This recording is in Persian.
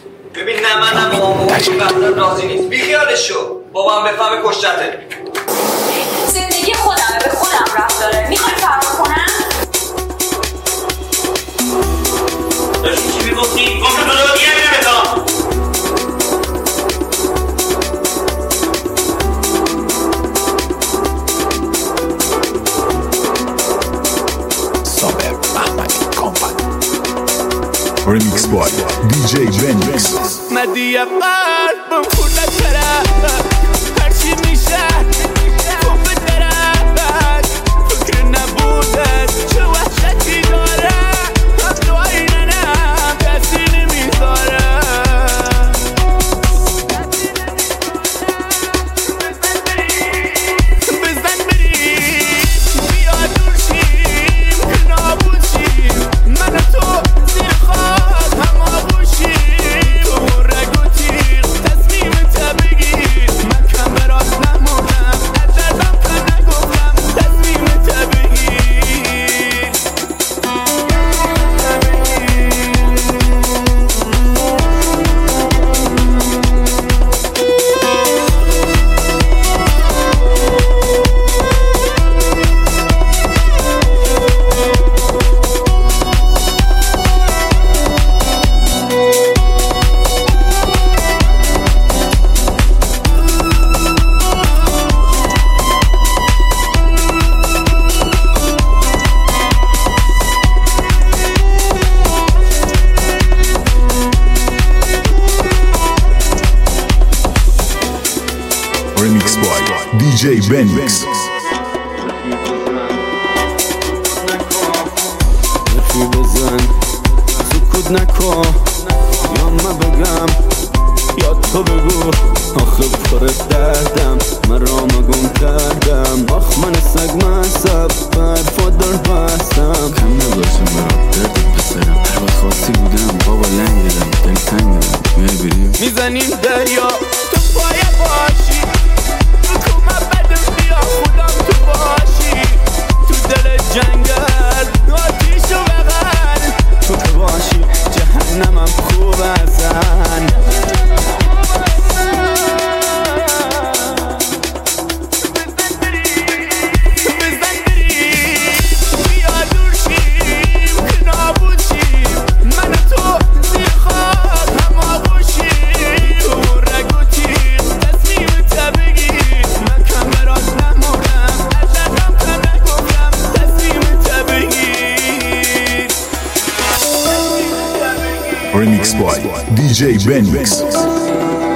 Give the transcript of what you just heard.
ببین نه منم بابا این راضی نیست، بیخیالش شو، بابا هم بفهمه کشتته. زندگی خودمه، به خودم رفت داره. میخوای فرار کنم؟ داشتی چی میگفتی؟ گفتم تو رو دیگه نمیدام. Saber Ahmed Company Remix by DJ Benix مدی قلبم خونه کرد هرچی میشه خوب درد فکر نبوده چه وحشتی داره هم تو ایننم کسی نمیذاره بزن بریم بیا دور شیم که نابود شیم من تو زیر خاک هم آغوشیم تو رگ و تیغ تصمیم تا بگیر من کم برات نمونم از دردم که نگفتم تصمیم تا بگیر Remix by DJ Benix حرفی بزن سکوت نکن یا من بگم یا تو بگو آخه پر دردم من را مگم کردم آخ من سگ مصب برفادر بستم کم نباشم برام درد بسرم هر وقت خاصی بودم بابا لنگیدم دل تنگیدم میای بریم میزنیم دریا تو پایه باشی بکن من بدم بیا خودم تو باشی تو دل جنگل آتیشو بغل تو باشی جهنمم خوب ازن Remix by DJ Benix